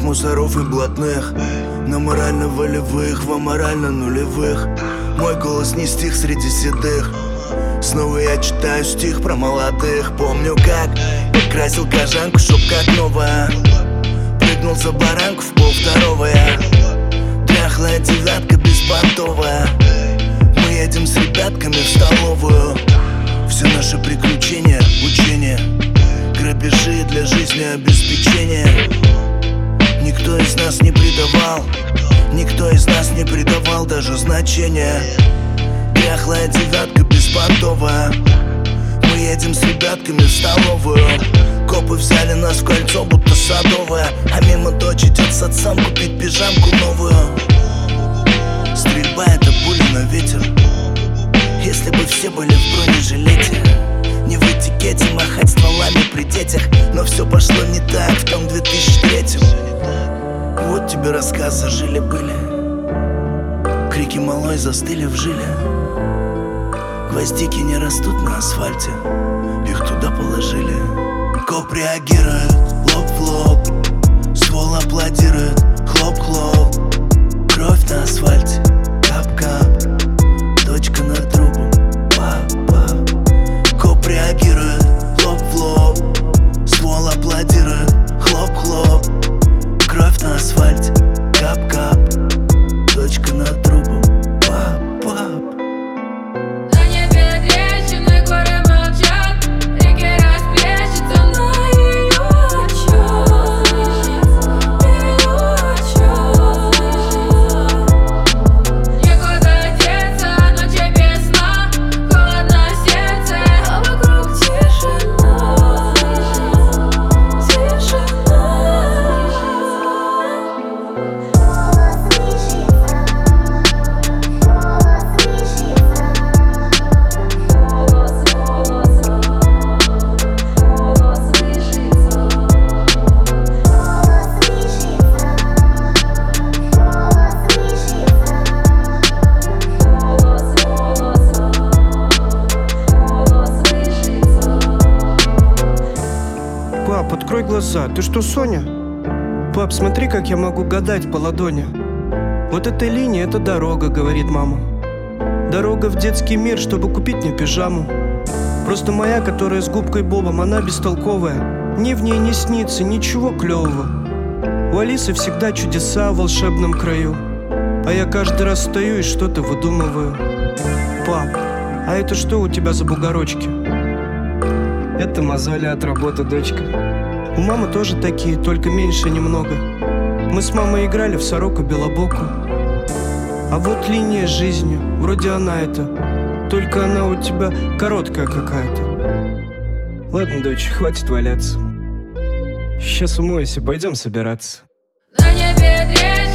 мусоров и блатных, на морально-волевых, в аморально-нулевых. Мой голос не стих среди седых. Снова я читаю стих про молодых. Помню, как красил кожанку, чтоб как новая. Прыгнул за баранку в 1:30. Дряхлая девятка беспонтовая. Мы едем с ребятками в столовую. Все наши приключения, учения, грабежи для жизни обеспечения. Никто из нас не предавал, никто из нас не придавал даже значения. Дряхлая девятка беспонтовая. Мы едем с ребятками в столовую. Копы взяли нас в кольцо, будто садовая. А мимо дочь идет с отцом купить пижамку новую. Стрельба — это пули на ветер. Если бы все были в бронежилете, не в этикете махать стволами при детях. Но все пошло не так в том 2003-м. Вот тебе рассказы жили-были. Крики малой застыли в жиле. Гвоздики не растут на асфальте, их туда положили. Коп реагирует, лоб в лоб. Ствол аплодирует, хлоп-хлоп. Кровь на асфальте, кап-кап. Точка над трупом, пап-пап. Коп реагирует, лоб в лоб. Ствол аплодирует, хлоп-хлоп. Кровь на асфальте, кап-кап. Точка над трупом, пап-пап. Пап, открой глаза, ты что, Соня? Пап, смотри, как я могу гадать по ладони. Вот эта линия — это дорога, говорит мама. Дорога в детский мир, чтобы купить мне пижаму. Просто моя, которая с губкой Бобом, она бестолковая. Мне в ней не снится ничего клевого. У Алисы всегда чудеса в волшебном краю, а я каждый раз стою и что-то выдумываю. Пап, а это что у тебя за бугорочки? Это мозоли от работы, дочка. У мамы тоже такие, только меньше немного. Мы с мамой играли в сороку-белобоку. А вот линия жизни, вроде она это, только она у тебя короткая какая-то. Ладно, дочь, хватит валяться. Сейчас умоюсь и пойдем собираться. На небе